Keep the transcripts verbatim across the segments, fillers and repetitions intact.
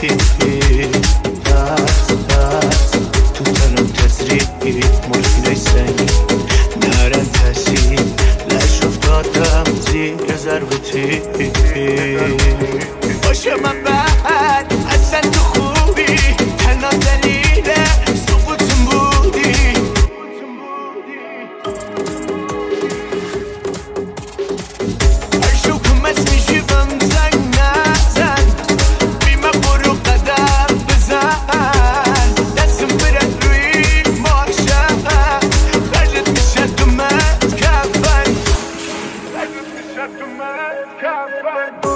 ترس ترس تو تنم تزریق مورفینای سنگی نرن تاثیر لش افتادم زیر ضربتی باشه من بعد اصلا تو خوبی تنها دلیل سقوطم بودی هر شو کمس میشی بم زنگ نزن بی من برو قدم بزن دستم برد روی ماشه خرجت میشه تو من کفن خرجت میشه تو من کفن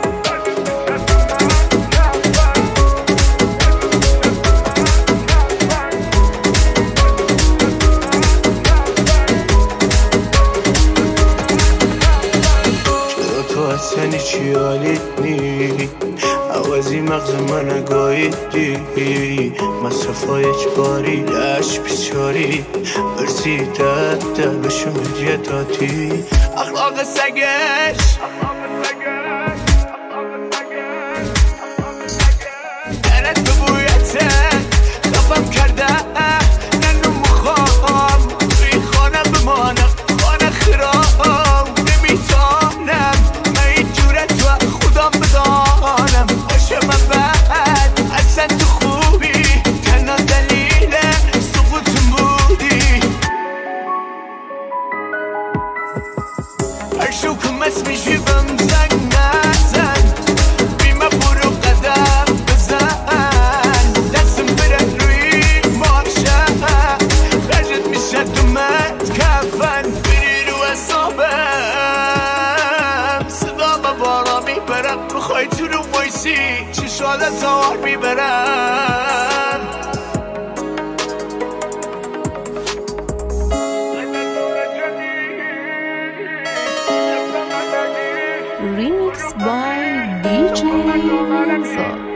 اصلا چی حالیت نی عوضی مغز من گاییدی مصرفای اجباری لش بیچاری برسی دد دلشون هدیتاتی اخلاق سگش درد به بویته خفم کرده ننو مخوام توی خانه بمانم خانه خرام نمیتانم هر شو کمس میشی بم زنگ نزن بی من برو قدم بزن دستم برد روی ماشه خرجت میشه تو من کفن بری رو اصابم صدا با بارا میبرم بخوای تو رو بایسی چشالت آر میبرم Remix by D J Renzo.